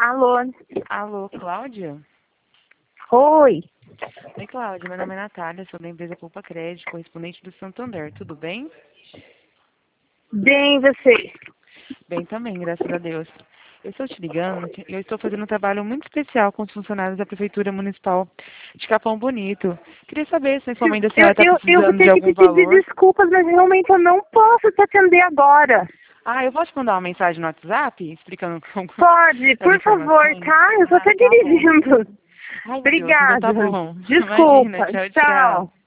Alô? Alô, Cláudia? Oi. Oi, Cláudia. Meu nome é Natália, sou da empresa Poupa Crédito, correspondente do Santander. Tudo bem? Bem, você? Bem também, graças a Deus. Eu estou te ligando, eu estou fazendo um trabalho muito especial com os funcionários da Prefeitura Municipal de Capão Bonito. Queria saber se a encomenda da senhora está Eu vou precisando de ter que algum te pedir valor. desculpas, mas realmente eu não posso te atender agora. Ah, eu posso te mandar uma mensagem no WhatsApp explicando como Pode, as por favor, informações? tá? Eu tô Ah, até tá bom. dirigindo. Ai, Deus, então Obrigada. tá bom. Imagina, Desculpa. tchau, tchau. Tchau.